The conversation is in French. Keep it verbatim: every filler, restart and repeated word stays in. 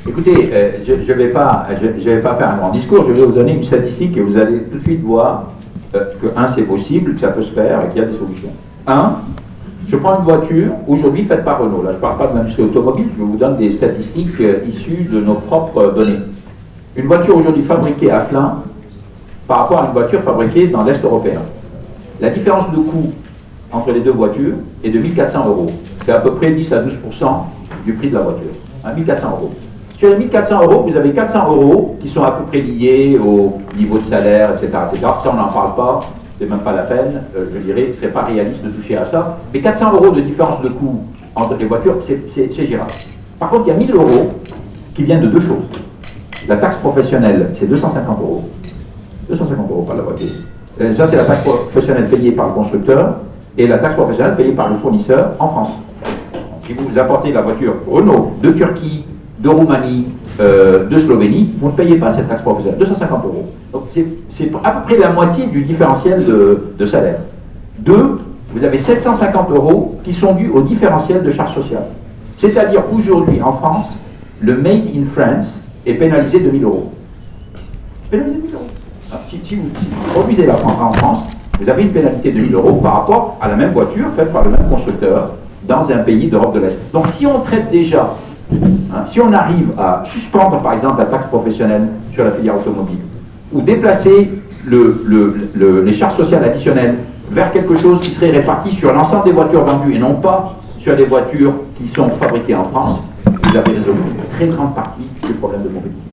Écoutez, euh, je ne vais, je, vais pas faire un grand discours, je vais vous donner une statistique et vous allez tout de suite voir euh, que, un, c'est possible, que ça peut se faire et qu'il y a des solutions. Un, je prends une voiture, aujourd'hui faite par Renault, là je ne parle pas de l'industrie automobile, je vous donne des statistiques euh, issues de nos propres données. Une voiture aujourd'hui fabriquée à Flins par rapport à une voiture fabriquée dans l'Est européen. La différence de coût entre les deux voitures est de mille quatre cents euros. C'est à peu près dix à douze pour cent du prix de la voiture. Hein, mille quatre cents euros. Sur les mille quatre cents euros, vous avez quatre cents euros qui sont à peu près liés au niveau de salaire, et cetera et cetera. Ça, on n'en parle pas, c'est même pas la peine. Euh, je dirais que ce ne serait pas réaliste de toucher à ça. Mais quatre cents euros de différence de coût entre les voitures, c'est gérable. Par contre, il y a mille euros qui viennent de deux choses. La taxe professionnelle, c'est deux cent cinquante euros. deux cent cinquante euros par la voiture. Euh, ça, c'est la taxe professionnelle payée par le constructeur et la taxe professionnelle payée par le fournisseur en France. Si vous apportez la voiture Renault de Turquie, de Roumanie, euh, de Slovénie, vous ne payez pas cette taxe professionnelle, deux cent cinquante euros. Donc c'est à peu près la moitié du différentiel de, de salaire. Deux, vous avez sept cent cinquante euros qui sont dus au différentiel de charges sociales. C'est-à-dire qu'aujourd'hui, en France, le Made in France est pénalisé de mille euros. Pénalisé de mille euros. Alors, si, si, vous, si vous produisez la France en France, vous avez une pénalité de mille euros par rapport à la même voiture faite par le même constructeur dans un pays d'Europe de l'Est. Donc si on traite déjà, hein, si on arrive à suspendre par exemple la taxe professionnelle sur la filière automobile, ou déplacer le, le, le, les charges sociales additionnelles vers quelque chose qui serait réparti sur l'ensemble des voitures vendues et non pas sur les voitures qui sont fabriquées en France, vous avez résolu une très grande partie du problème de mobilité.